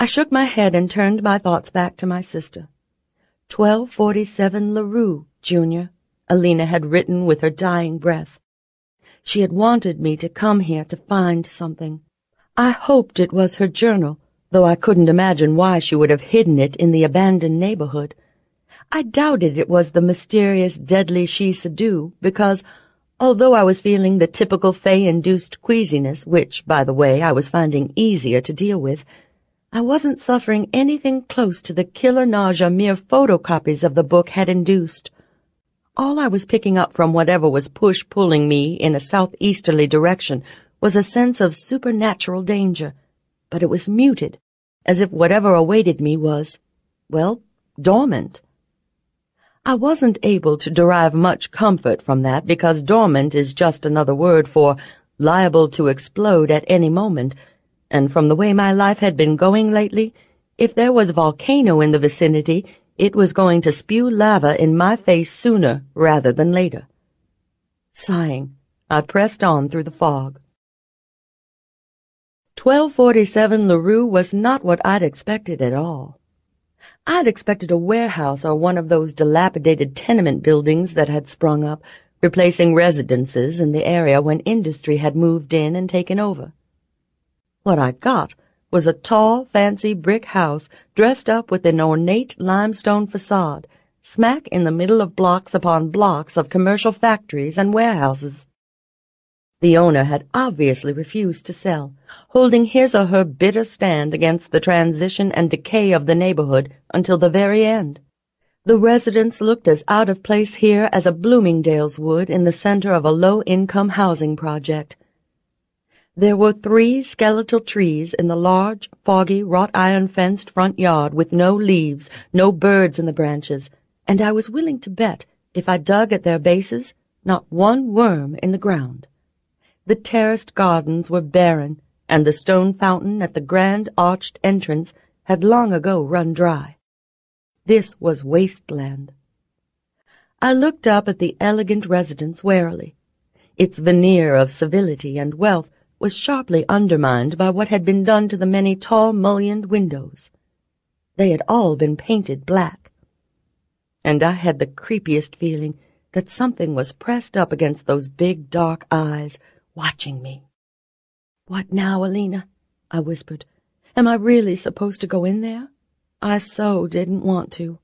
I shook my head and turned my thoughts back to my sister. 1247 LaRue, Jr., Alina had written with her dying breath. She had wanted me to come here to find something. I hoped it was her journal, though I couldn't imagine why she would have hidden it in the abandoned neighborhood. I doubted it was the mysterious deadly Shih-Tzu because, although I was feeling the typical Faye-induced queasiness, which, by the way, I was finding easier to deal with, I wasn't suffering anything close to the killer nausea mere photocopies of the book had induced. All I was picking up from whatever was push-pulling me in a southeasterly direction was a sense of supernatural danger, but it was muted, as if whatever awaited me was, well, dormant. I wasn't able to derive much comfort from that because dormant is just another word for liable to explode at any moment, and from the way my life had been going lately, if there was a volcano in the vicinity, it was going to spew lava in my face sooner rather than later. Sighing, I pressed on through the fog. 1247 LaRue was not what I'd expected at all. I'd expected a warehouse or one of those dilapidated tenement buildings that had sprung up, replacing residences in the area when industry had moved in and taken over. What I got was a tall, fancy brick house dressed up with an ornate limestone facade, smack in the middle of blocks upon blocks of commercial factories and warehouses. The owner had obviously refused to sell, holding his or her bitter stand against the transition and decay of the neighborhood until the very end. The residents looked as out of place here as a Bloomingdale's would in the center of a low-income housing project. There were 3 skeletal trees in the large, foggy, wrought-iron fenced front yard with no leaves, no birds in the branches, and I was willing to bet, if I dug at their bases, not one worm in the ground. The terraced gardens were barren, and the stone fountain at the grand arched entrance had long ago run dry. This was wasteland. I looked up at the elegant residence warily. Its veneer of civility and wealth was sharply undermined by what had been done to the many tall mullioned windows. They had all been painted black. And I had the creepiest feeling that something was pressed up against those big dark eyes, watching me. "What now, Alina?" I whispered. "Am I really supposed to go in there? I so didn't want to."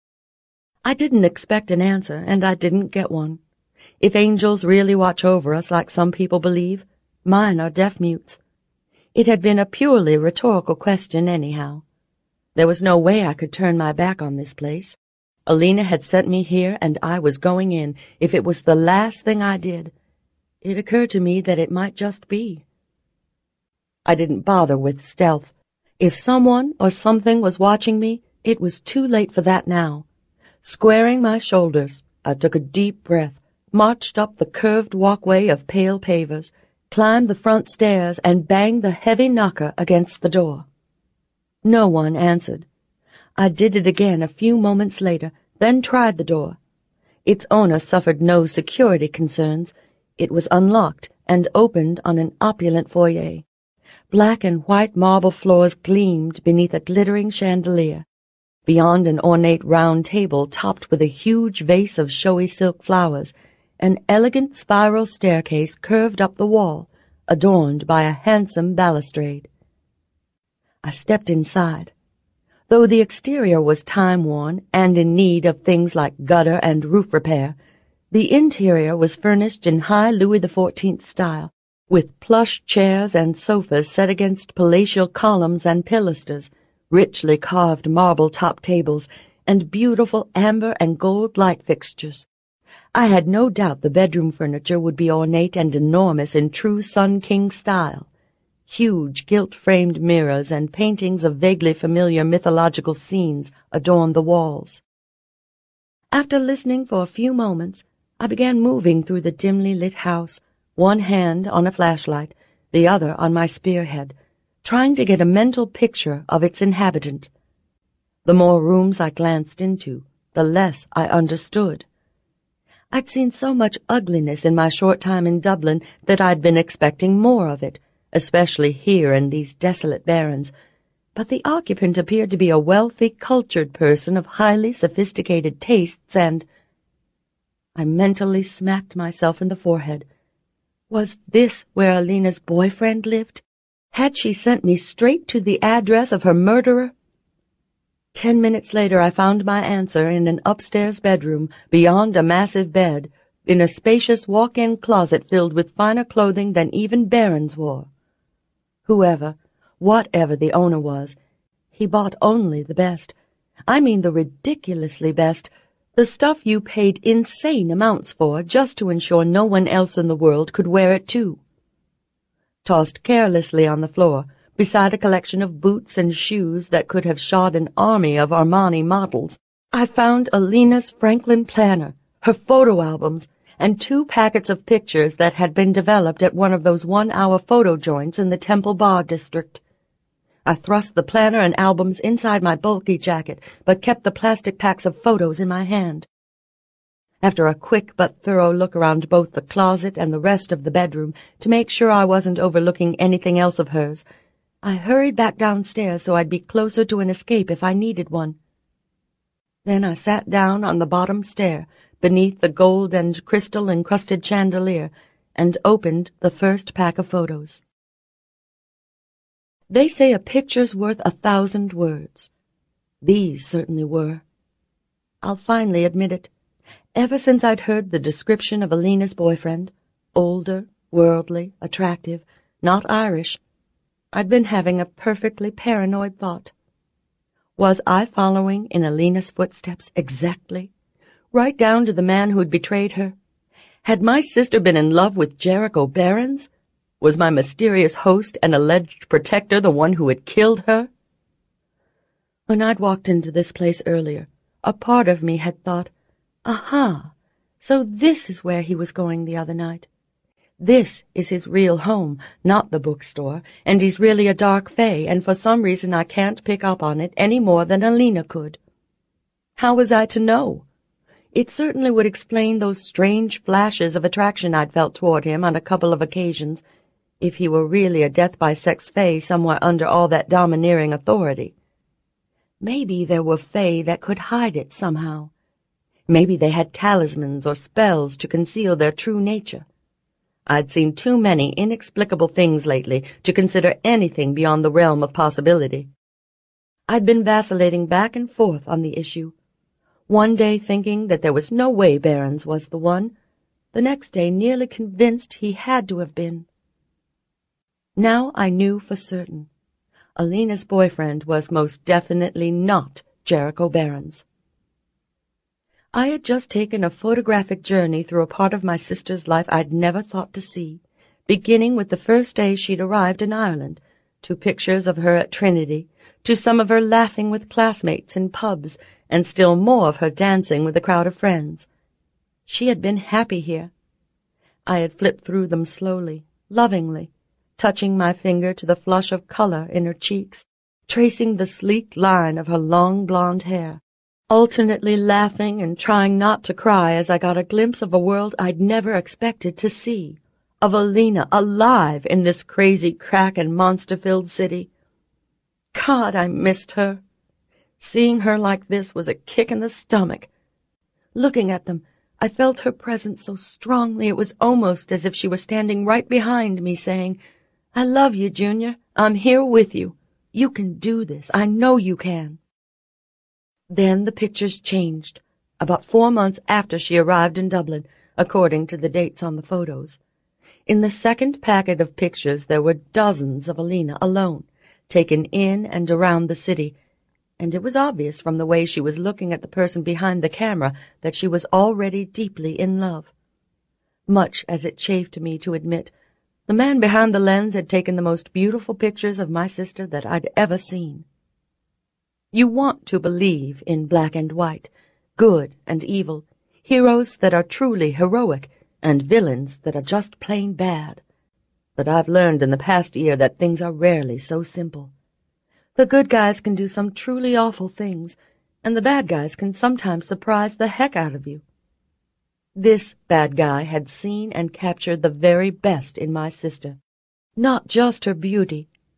I didn't expect an answer, and I didn't get one. If angels really watch over us like some people believe, mine are deaf-mutes. It had been a purely rhetorical question anyhow. There was no way I could turn my back on this place. Alina had sent me here, and I was going in, if it was the last thing I did. It occurred to me that it might just be. I didn't bother with stealth. If someone or something was watching me, it was too late for that now. Squaring my shoulders, I took a deep breath, marched up the curved walkway of pale pavers, climbed the front stairs, and banged the heavy knocker against the door. No one answered. I did it again a few moments later, then tried the door. Its owner suffered no security concerns. It was unlocked and opened on an opulent foyer. Black and white marble floors gleamed beneath a glittering chandelier. Beyond an ornate round table topped with a huge vase of showy silk flowers, an elegant spiral staircase curved up the wall, adorned by a handsome balustrade. I stepped inside. Though the exterior was time-worn and in need of things like gutter and roof repair, the interior was furnished in high Louis XIV style, with plush chairs and sofas set against palatial columns and pilasters, richly carved marble-top tables, and beautiful amber and gold light fixtures. I had no doubt the bedroom furniture would be ornate and enormous in true Sun King style. Huge gilt-framed mirrors and paintings of vaguely familiar mythological scenes adorned the walls. After listening for a few moments, I began moving through the dimly lit house, one hand on a flashlight, the other on my spearhead, trying to get a mental picture of its inhabitant. The more rooms I glanced into, the less I understood. I'd seen so much ugliness in my short time in Dublin that I'd been expecting more of it, especially here in these desolate barrens, but the occupant appeared to be a wealthy, cultured person of highly sophisticated tastes, and I mentally smacked myself in the forehead. Was this where Alina's boyfriend lived? Had she sent me straight to the address of her murderer? 10 minutes later I found my answer in an upstairs bedroom, beyond a massive bed, in a spacious walk-in closet filled with finer clothing than even Barron's wore. Whatever the owner was, he bought only the best. I mean the ridiculously best, the stuff you paid insane amounts for just to ensure no one else in the world could wear it too. Tossed carelessly on the floor, beside a collection of boots and shoes that could have shod an army of Armani models, I found Alina's Franklin planner, her photo albums, and 2 packets of pictures that had been developed at one of those 1-hour photo joints in the Temple Bar district. I thrust the planner and albums inside my bulky jacket, but kept the plastic packs of photos in my hand. After a quick but thorough look around both the closet and the rest of the bedroom to make sure I wasn't overlooking anything else of hers, I hurried back downstairs so I'd be closer to an escape if I needed one. Then I sat down on the bottom stair, beneath the gold and crystal-encrusted chandelier, and opened the first pack of photos. They say a picture's worth 1,000 words. These certainly were. I'll finally admit it. Ever since I'd heard the description of Alina's boyfriend, older, worldly, attractive, not Irish, I'd been having a perfectly paranoid thought. Was I following in Alina's footsteps exactly, right down to the man who'd betrayed her? Had my sister been in love with Jericho Barons? Was my mysterious host and alleged protector the one who had killed her? When I'd walked into this place earlier, a part of me had thought, aha, so this is where he was going the other night. This is his real home, not the bookstore, and he's really a dark fae, and for some reason I can't pick up on it any more than Alina could. How was I to know? It certainly would explain those strange flashes of attraction I'd felt toward him on a couple of occasions, if he were really a death-by-sex fae somewhere under all that domineering authority. Maybe there were fae that could hide it somehow. Maybe they had talismans or spells to conceal their true nature. I'd seen too many inexplicable things lately to consider anything beyond the realm of possibility. I'd been vacillating back and forth on the issue, one day thinking that there was no way Barron's was the one, the next day nearly convinced he had to have been. Now I knew for certain. Alina's boyfriend was most definitely not Jericho Barron's. I had just taken a photographic journey through a part of my sister's life I'd never thought to see, beginning with the first day she'd arrived in Ireland, to pictures of her at Trinity, to some of her laughing with classmates in pubs, and still more of her dancing with a crowd of friends. She had been happy here. I had flipped through them slowly, lovingly, touching my finger to the flush of color in her cheeks, tracing the sleek line of her long blonde hair, alternately laughing and trying not to cry as I got a glimpse of a world I'd never expected to see, of Alina alive in this crazy crack and monster-filled city. God, I missed her. Seeing her like this was a kick in the stomach. Looking at them, I felt her presence so strongly it was almost as if she were standing right behind me saying, I love you, Junior. I'm here with you. You can do this. I know you can. Then the pictures changed, about 4 months after she arrived in Dublin, according to the dates on the photos. In the second packet of pictures there were dozens of Alina alone, taken in and around the city, and it was obvious from the way she was looking at the person behind the camera that she was already deeply in love. Much as it chafed me to admit, the man behind the lens had taken the most beautiful pictures of my sister that I'd ever seen. You want to believe in black and white, good and evil, heroes that are truly heroic, and villains that are just plain bad. But I've learned in the past year that things are rarely so simple. The good guys can do some truly awful things, and the bad guys can sometimes surprise the heck out of you. This bad guy had seen and captured the very best in my sister. Not just her beauty,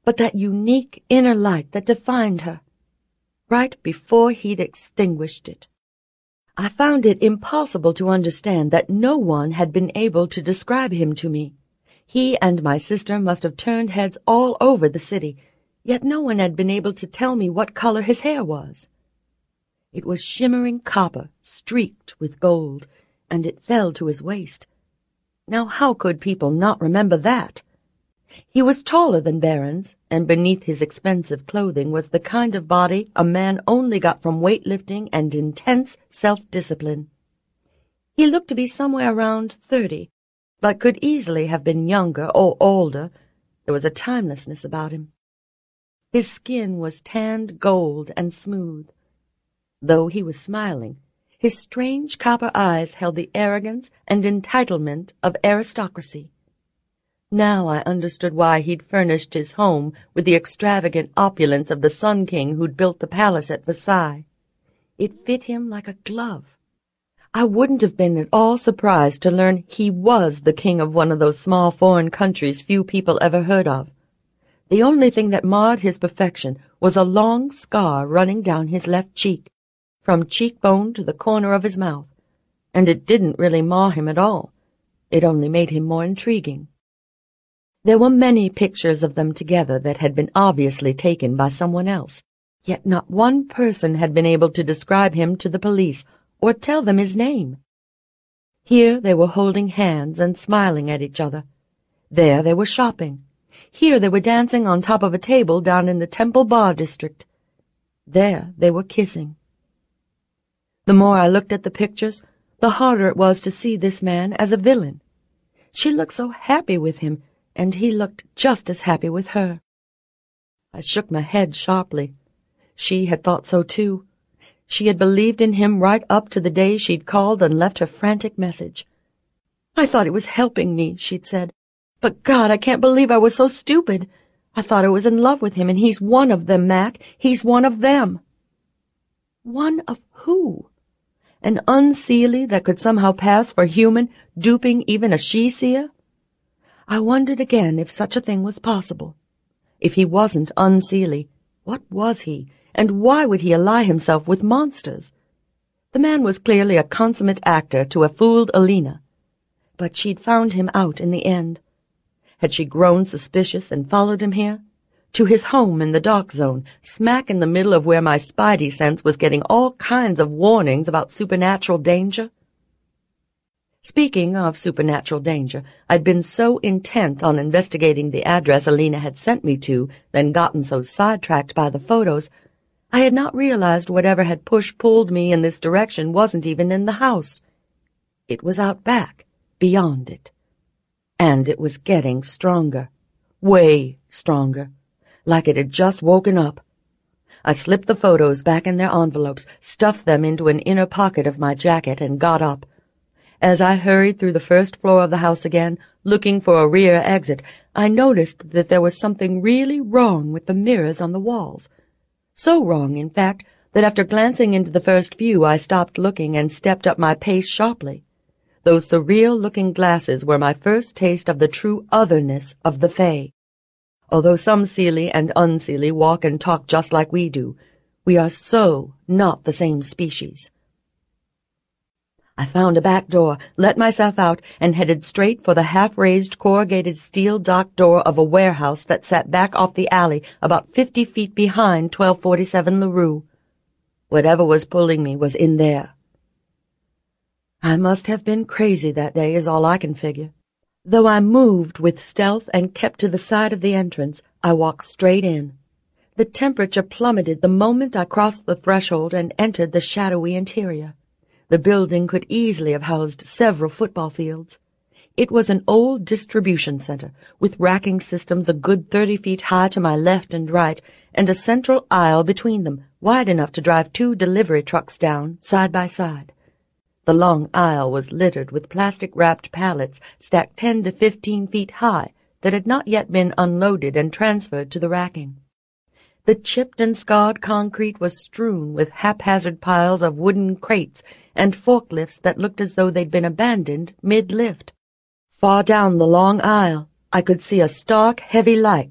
but that unique inner light that defined her, right before he'd extinguished it. I found it impossible to understand that no one had been able to describe him to me. He and my sister must have turned heads all over the city, yet no one had been able to tell me what color his hair was. It was shimmering copper, streaked with gold, and it fell to his waist. Now how could people not remember that? He was taller than Barron's, and beneath his expensive clothing was the kind of body a man only got from weightlifting and intense self-discipline. He looked to be somewhere around 30, but could easily have been younger or older. There was a timelessness about him. His skin was tanned gold and smooth. Though he was smiling, his strange copper eyes held the arrogance and entitlement of aristocracy. Now I understood why he'd furnished his home with the extravagant opulence of the Sun King who'd built the palace at Versailles. It fit him like a glove. I wouldn't have been at all surprised to learn he was the king of one of those small foreign countries few people ever heard of. The only thing that marred his perfection was a long scar running down his left cheek, from cheekbone to the corner of his mouth, and it didn't really mar him at all. It only made him more intriguing. There were many pictures of them together that had been obviously taken by someone else, yet not one person had been able to describe him to the police or tell them his name. Here they were holding hands and smiling at each other. There they were shopping. Here they were dancing on top of a table down in the Temple Bar district. There they were kissing. The more I looked at the pictures, the harder it was to see this man as a villain. She looked so happy with him, and he looked just as happy with her. I shook my head sharply. She had thought so too. She had believed in him right up to the day she'd called and left her frantic message. "I thought he was helping me," she'd said. "But God, I can't believe I was so stupid. I thought I was in love with him, and he's one of them, Mac. He's one of them." One of who? An unseelie that could somehow pass for human, duping even a she-seer? I wondered again if such a thing was possible. If he wasn't unseelie, what was he, and why would he ally himself with monsters? The man was clearly a consummate actor to have fooled Alina. But she'd found him out in the end. Had she grown suspicious and followed him here? To his home in the dark zone, smack in the middle of where my spidey sense was getting all kinds of warnings about supernatural danger? Speaking of supernatural danger, I'd been so intent on investigating the address Alina had sent me to, then gotten so sidetracked by the photos, I had not realized whatever had push-pulled me in this direction wasn't even in the house. It was out back, beyond it. And it was getting stronger. Way stronger. Like it had just woken up. I slipped the photos back in their envelopes, stuffed them into an inner pocket of my jacket, and got up. As I hurried through the first floor of the house again, looking for a rear exit, I noticed that there was something really wrong with the mirrors on the walls. So wrong, in fact, that after glancing into the first few, I stopped looking and stepped up my pace sharply. Those surreal-looking glasses were my first taste of the true otherness of the Fae. Although some Seelie and unseelie walk and talk just like we do, we are so not the same species. I found a back door, let myself out, and headed straight for the half-raised corrugated steel dock door of a warehouse that sat back off the alley about 50 feet behind 1247 LaRue. Whatever was pulling me was in there. I must have been crazy that day is all I can figure. Though I moved with stealth and kept to the side of the entrance, I walked straight in. The temperature plummeted the moment I crossed the threshold and entered the shadowy interior. The building could easily have housed several football fields. It was an old distribution center, with racking systems a good 30 feet high to my left and right, and a central aisle between them, wide enough to drive 2 delivery trucks down, side by side. The long aisle was littered with plastic-wrapped pallets stacked 10 to 15 feet high that had not yet been unloaded and transferred to the racking. The chipped and scarred concrete was strewn with haphazard piles of wooden crates and forklifts that looked as though they'd been abandoned mid-lift. Far down the long aisle, I could see a stark, heavy light,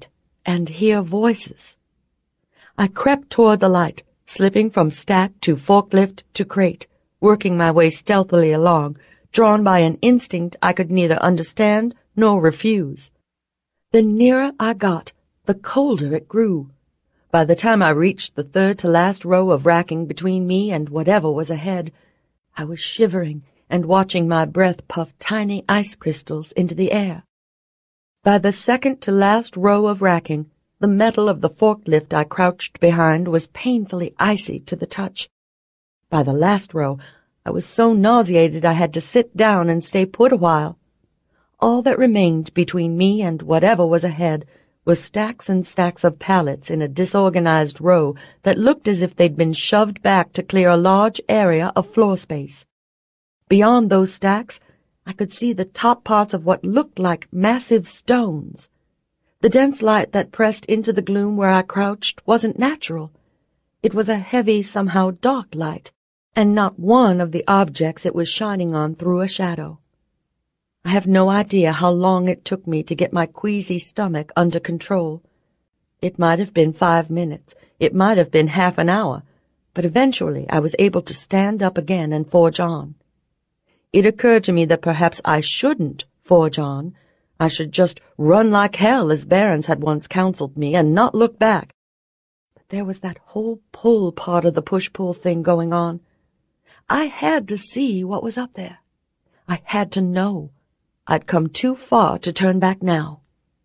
and hear voices. I crept toward the light, slipping from stack to forklift to crate, working my way stealthily along, drawn by an instinct I could neither understand nor refuse. The nearer I got, the colder it grew. By the time I reached the third-to-last row of racking between me and whatever was ahead, I was shivering and watching my breath puff tiny ice crystals into the air. By the second-to-last row of racking, the metal of the forklift I crouched behind was painfully icy to the touch. By the last row, I was so nauseated I had to sit down and stay put a while. All that remained between me and whatever was ahead were stacks and stacks of pallets in a disorganized row that looked as if they'd been shoved back to clear a large area of floor space. Beyond those stacks, I could see the top parts of what looked like massive stones. The dense light that pressed into the gloom where I crouched wasn't natural. It was a heavy, somehow dark light, and not one of the objects it was shining on threw a shadow. I have no idea how long it took me to get my queasy stomach under control. It might have been 5 minutes, it might have been half an hour, but eventually I was able to stand up again and forge on. It occurred to me that perhaps I shouldn't forge on. I should just run like hell, as Behrens had once counseled me, and not look back. But there was that whole pull part of the push-pull thing going on. I had to see what was up there. I had to know. I'd come too far to turn back now.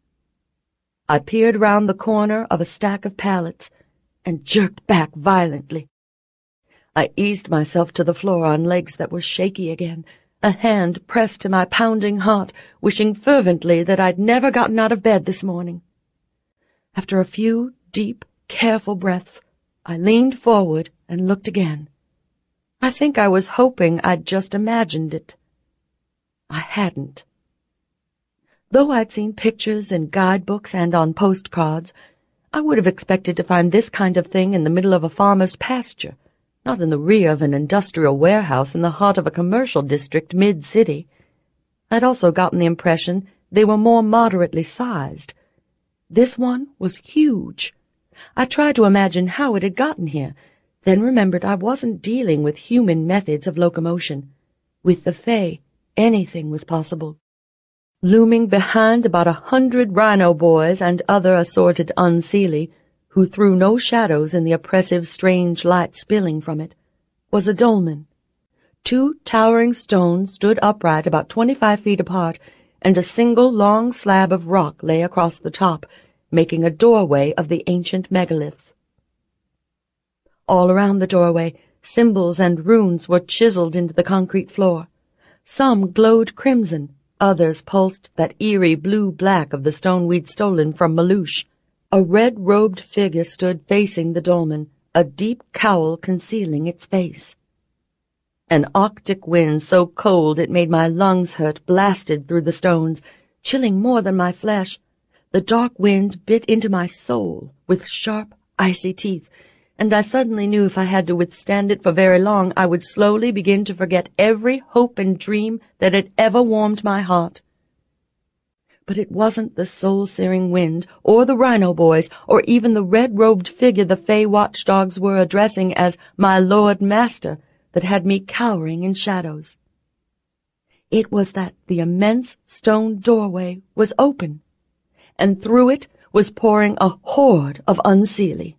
I peered round the corner of a stack of pallets and jerked back violently. I eased myself to the floor on legs that were shaky again, a hand pressed to my pounding heart, wishing fervently that I'd never gotten out of bed this morning. After a few deep, careful breaths, I leaned forward and looked again. I think I was hoping I'd just imagined it. I hadn't. Though I'd seen pictures in guidebooks and on postcards, I would have expected to find this kind of thing in the middle of a farmer's pasture, not in the rear of an industrial warehouse in the heart of a commercial district mid-city. I'd also gotten the impression they were more moderately sized. This one was huge. I tried to imagine how it had gotten here, then remembered I wasn't dealing with human methods of locomotion. With the Fae, anything was possible. Looming behind about 100 rhino boys and other assorted unseelie, who threw no shadows in the oppressive, strange light spilling from it, was a dolmen. 2 towering stones stood upright about 25 feet apart, and a single long slab of rock lay across the top, making a doorway of the ancient megaliths. All around the doorway, symbols and runes were chiseled into the concrete floor. Some glowed crimson, others pulsed that eerie blue-black of the stone we'd stolen from Malouche. A red-robed figure stood facing the dolmen, a deep cowl concealing its face. An Arctic wind so cold it made my lungs hurt blasted through the stones, chilling more than my flesh. The dark wind bit into my soul with sharp, icy teeth, and I suddenly knew if I had to withstand it for very long, I would slowly begin to forget every hope and dream that had ever warmed my heart. But it wasn't the soul-searing wind, or the rhino boys, or even the red-robed figure the Fae watchdogs were addressing as my Lord Master that had me cowering in shadows. It was that the immense stone doorway was open, and through it was pouring a horde of unseelie.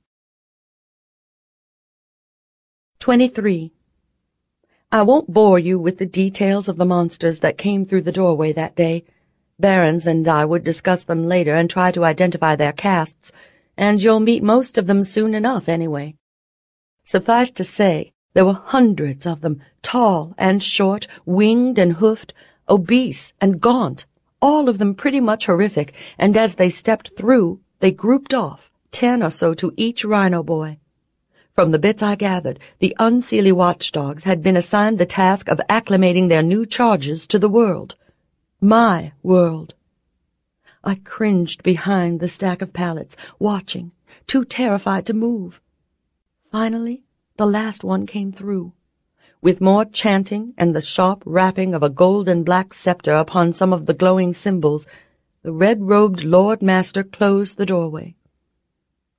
23. I won't bore you with the details of the monsters that came through the doorway that day. Behrens and I would discuss them later and try to identify their castes, and you'll meet most of them soon enough anyway. Suffice to say, there were hundreds of them, tall and short, winged and hoofed, obese and gaunt, all of them pretty much horrific, and as they stepped through, they grouped off, 10 or so to each rhino boy. From the bits I gathered, the unseelie watchdogs had been assigned the task of acclimating their new charges to the world. My world. I cringed behind the stack of pallets, watching, too terrified to move. Finally, the last one came through. With more chanting and the sharp rapping of a gold and black scepter upon some of the glowing symbols, the red-robed Lord Master closed the doorway.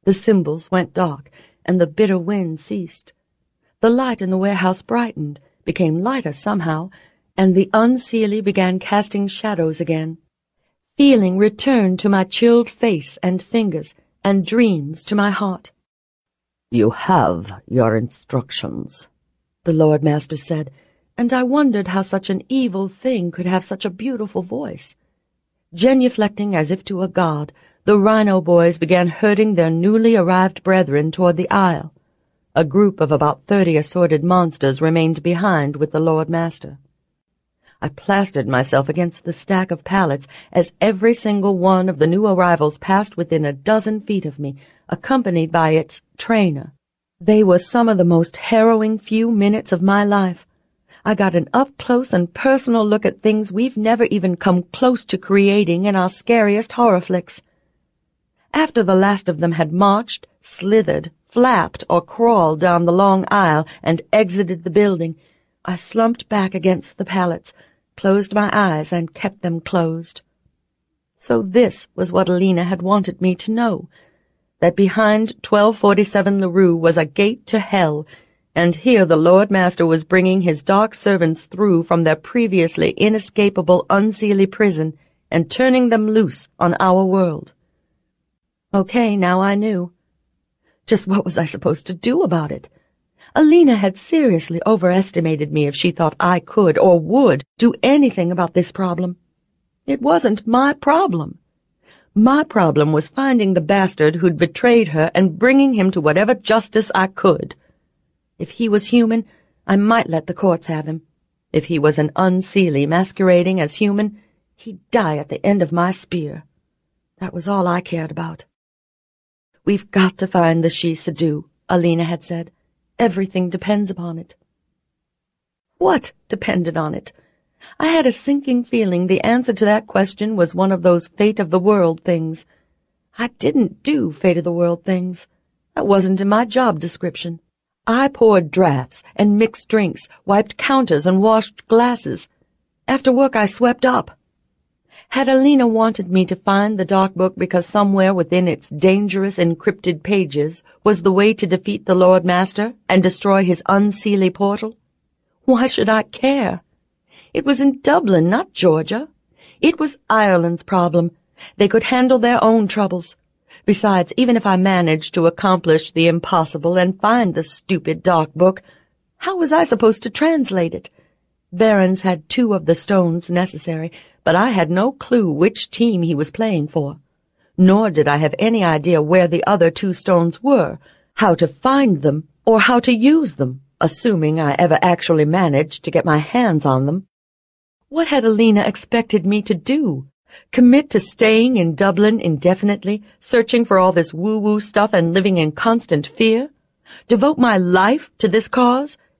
The symbols went dark, and the bitter wind ceased. The light in the warehouse brightened, became lighter somehow, and the unseelie began casting shadows again. Feeling returned to my chilled face and fingers, and dreams to my heart. "You have your instructions," the Lord Master said, and I wondered how such an evil thing could have such a beautiful voice. Genuflecting as if to a god, the Rhino boys began herding their newly arrived brethren toward the aisle. A group of about 30 assorted monsters remained behind with the Lord Master. I plastered myself against the stack of pallets as every single one of the new arrivals passed within a dozen feet of me, accompanied by its trainer. They were some of the most harrowing few minutes of my life. I got an up-close and personal look at things we've never even come close to creating in our scariest horror flicks. After the last of them had marched, slithered, flapped, or crawled down the long aisle and exited the building, I slumped back against the pallets, closed my eyes, and kept them closed. So this was what Alina had wanted me to know, that behind 1247 LaRue was a gate to hell, and here the Lord Master was bringing his dark servants through from their previously inescapable unseelie prison and turning them loose on our world. Okay, now I knew. Just what was I supposed to do about it? Alina had seriously overestimated me if she thought I could or would do anything about this problem. It wasn't my problem. My problem was finding the bastard who'd betrayed her and bringing him to whatever justice I could. If he was human, I might let the courts have him. If he was an unseelie masquerading as human, he'd die at the end of my spear. That was all I cared about. "We've got to find the Shi-Sadu," Alina had said. "Everything depends upon it." What depended on it? I had a sinking feeling the answer to that question was one of those fate-of-the-world things. I didn't do fate-of-the-world things. That wasn't in my job description. I poured drafts and mixed drinks, wiped counters and washed glasses. After work I swept up. Had Alina wanted me to find the dark book because somewhere within its dangerous encrypted pages was the way to defeat the Lord Master and destroy his unseelie portal? Why should I care? It was in Dublin, not Georgia. It was Ireland's problem. They could handle their own troubles. Besides, even if I managed to accomplish the impossible and find the stupid dark book, how was I supposed to translate it? Behrens had 2 of the stones necessary, but I had no clue which team he was playing for. Nor did I have any idea where the other 2 stones were, how to find them, or how to use them, assuming I ever actually managed to get my hands on them. What had Alina expected me to do? Commit to staying in Dublin indefinitely, searching for all this woo-woo stuff and living in constant fear? Devote my life to this cause?